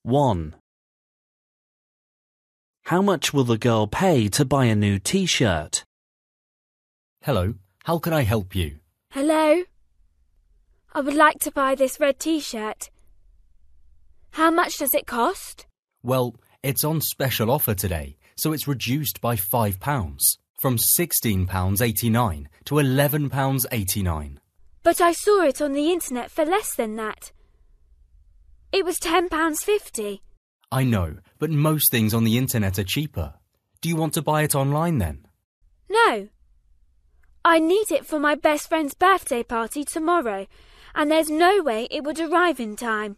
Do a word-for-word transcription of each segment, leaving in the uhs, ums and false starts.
one. How much will the girl pay to buy a new t-shirt? Hello, how can I help you? Hello? I would like to buy this red t-shirt. How much does it cost? Well, it's on special offer today, so it's reduced by five pounds, from sixteen pounds eighty-nine to eleven pounds eighty-nine. But I saw it on the internet for less than that. It was ten pounds fifty. I know, but most things on the internet are cheaper. Do you want to buy it online then? No. I need it for my best friend's birthday party tomorrow, and there's no way it would arrive in time.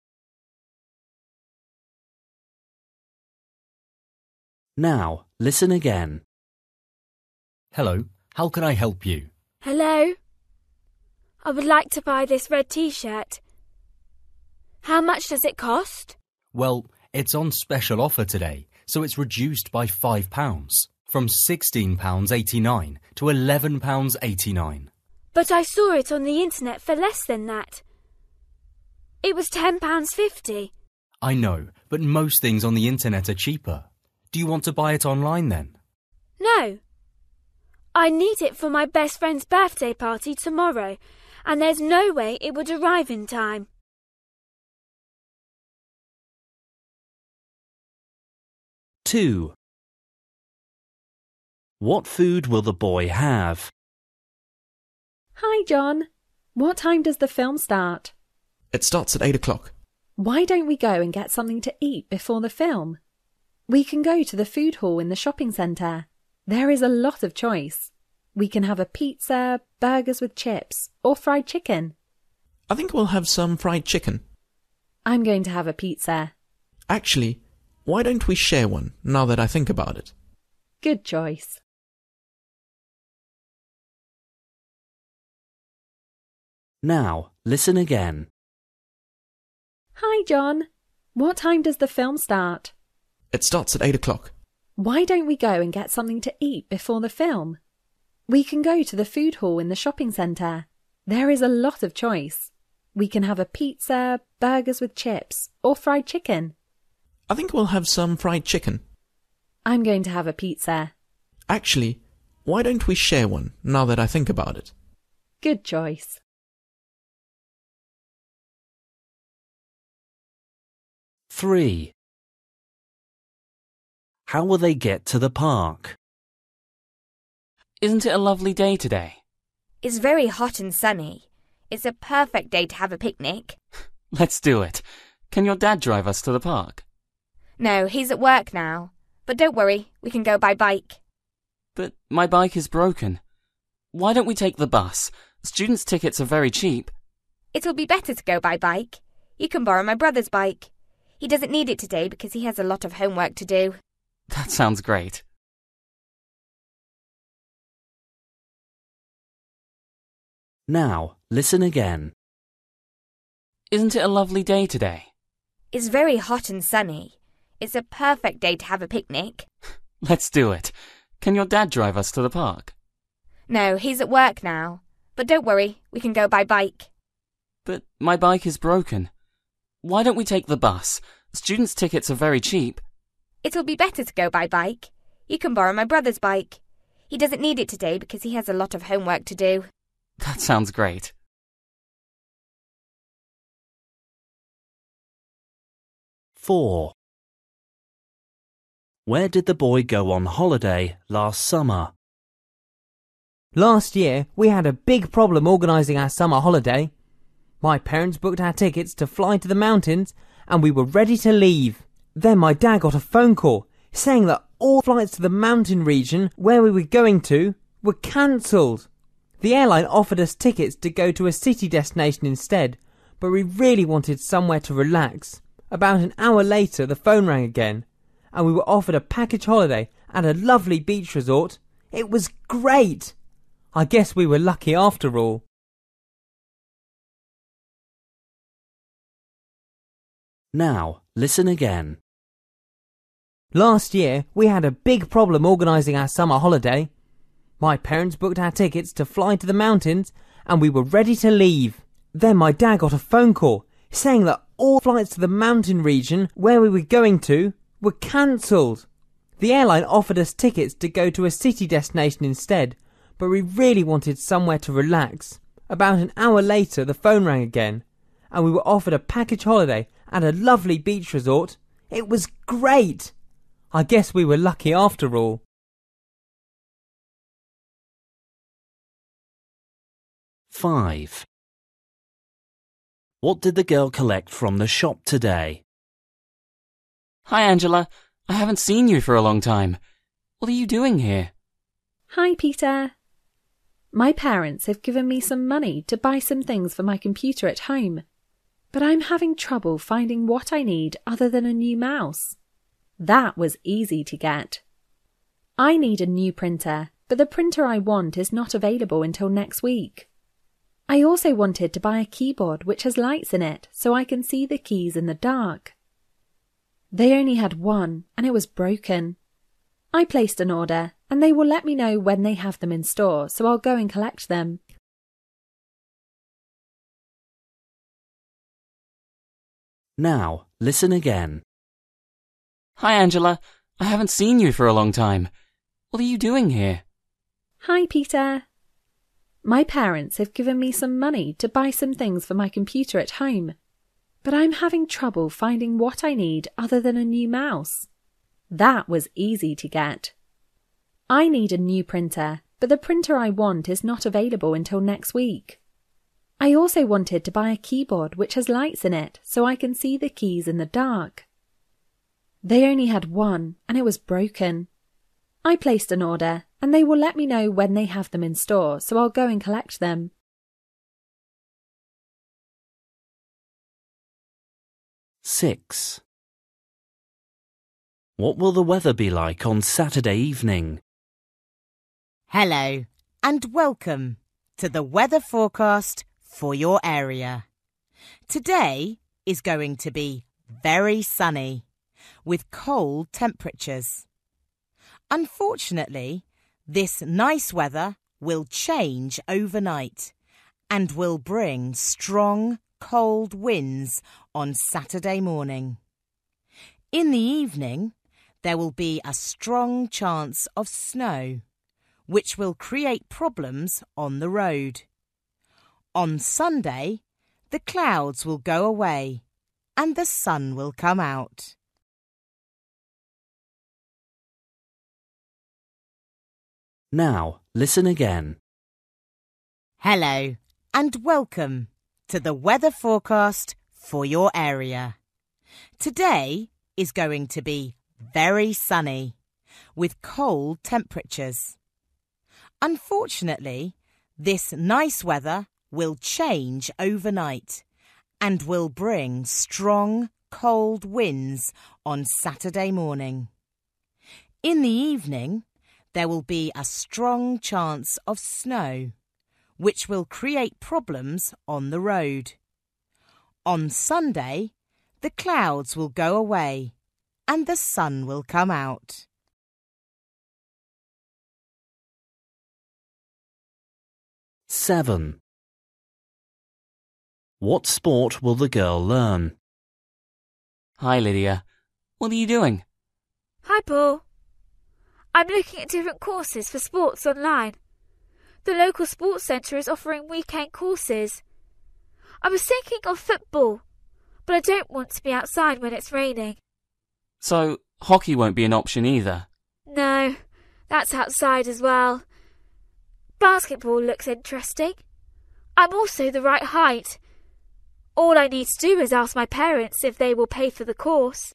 Now, listen again. Hello, how can I help you? Hello? I would like to buy this red t-shirt. How much does it cost? Well, it's on special offer today, so it's reduced by five pounds, from sixteen pounds eighty-nine to eleven pounds eighty-nine. But I saw it on the internet for less than that. It was ten pounds fifty. I know, but most things on the internet are cheaper. Do you want to buy it online then? No. I need it for my best friend's birthday party tomorrow, and there's no way it would arrive in time. two. What food will the boy have? Hi, John. What time does the film start? It starts at eight o'clock. Why don't we go and get something to eat before the film? We can go to the food hall in the shopping centre. There is a lot of choice. We can have a pizza, burgers with chips, or fried chicken. I think we'll have some fried chicken. I'm going to have a pizza. Actually, why don't we share one, now that I think about it? Good choice. Now, listen again. Hi, John. What time does the film start? It starts at eight o'clock. Why don't we go and get something to eat before the film? We can go to the food hall in the shopping centre. There is a lot of choice. We can have a pizza, burgers with chips, or fried chicken. I think we'll have some fried chicken. I'm going to have a pizza. Actually, why don't we share one, now that I think about it? Good choice. three. How will they get to the park? Isn't it a lovely day today? It's very hot and sunny. It's a perfect day to have a picnic. Let's do it. Can your dad drive us to the park? No, he's at work now. But don't worry, we can go by bike. But my bike is broken. Why don't we take the bus? Students' tickets are very cheap. It'll be better to go by bike. You can borrow my brother's bike. He doesn't need it today because he has a lot of homework to do. That sounds great. Now, listen again. Isn't it a lovely day today? It's very hot and sunny. It's a perfect day to have a picnic. Let's do it. Can your dad drive us to the park? No, he's at work now. But don't worry, we can go by bike. But my bike is broken. Why don't we take the bus? Students' tickets are very cheap. It'll be better to go by bike. You can borrow my brother's bike. He doesn't need it today because he has a lot of homework to do. That sounds great. four. Where did the boy go on holiday last summer? Last year, we had a big problem organising our summer holiday. My parents booked our tickets to fly to the mountains and we were ready to leave. Then my dad got a phone call saying that all flights to the mountain region where we were going to were cancelled. The airline offered us tickets to go to a city destination instead, but we really wanted somewhere to relax. About an hour later, the phone rang again, and we were offered a package holiday at a lovely beach resort. It was great! I guess we were lucky after all. Now, listen again. Last year, we had a big problem organising our summer holiday. My parents booked our tickets to fly to the mountains and we were ready to leave. Then my dad got a phone call saying that all flights to the mountain region where we were going to were cancelled. The airline offered us tickets to go to a city destination instead, but we really wanted somewhere to relax. About an hour later, the phone rang again, and we were offered a package holiday at a lovely beach resort. It was great! I guess we were lucky after all. five. What did the girl collect from the shop today? Hi, Angela. I haven't seen you for a long time. What are you doing here? Hi, Peter. My parents have given me some money to buy some things for my computer at home, but I'm having trouble finding what I need other than a new mouse. That was easy to get. I need a new printer, but the printer I want is not available until next week. I also wanted to buy a keyboard which has lights in it so I can see the keys in the dark. They only had one and it was broken. I placed an order and they will let me know when they have them in store, so I'll go and collect them. Now, listen again. Hi, Angela. I haven't seen you for a long time. What are you doing here? Hi, Peter. My parents have given me some money to buy some things for my computer at home, but I'm having trouble finding what I need other than a new mouse. That was easy to get. I need a new printer, but the printer I want is not available until next week. I also wanted to buy a keyboard which has lights in it so I can see the keys in the dark. They only had one and it was broken. I placed an order and they will let me know when they have them in store, so I'll go and collect them. six. What will the weather be like on Saturday evening? Hello and welcome to the weather forecast for your area. Today is going to be very sunny with cold temperatures. Unfortunately, this nice weather will change overnight and will bring strong, cold winds on Saturday morning. In the evening, there will be a strong chance of snow, which will create problems on the road. On Sunday, the clouds will go away and the sun will come out. Now, listen again. Hello and welcome to the weather forecast for your area. Today is going to be very sunny with cold temperatures. Unfortunately, this nice weather will change overnight and will bring strong, cold winds on Saturday morning. In the evening, there will be a strong chance of snow, which will create problems on the road. On Sunday, the clouds will go away and the sun will come out. seven. What sport will the girl learn? Hi, Lydia. What are you doing? Hi, Paul. I'm looking at different courses for sports online. The local sports centre is offering weekend courses. I was thinking of football, but I don't want to be outside when it's raining. So, hockey won't be an option either? No, that's outside as well. Basketball looks interesting. I'm also the right height. All I need to do is ask my parents if they will pay for the course.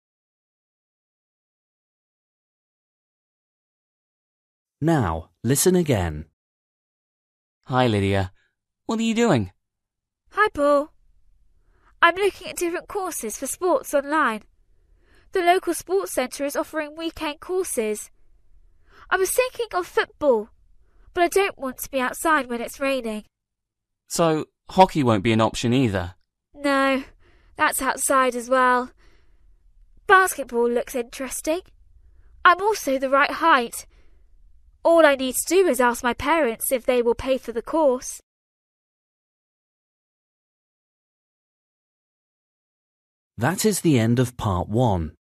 Now, listen again. Hi, Lydia. What are you doing? Hi, Paul. I'm looking at different courses for sports online. The local sports centre is offering weekend courses. I was thinking of football, but I don't want to be outside when it's raining. So, hockey won't be an option either? No, that's outside as well. Basketball looks interesting. I'm also the right height. All I need to do is ask my parents if they will pay for the course. That is the end of part one.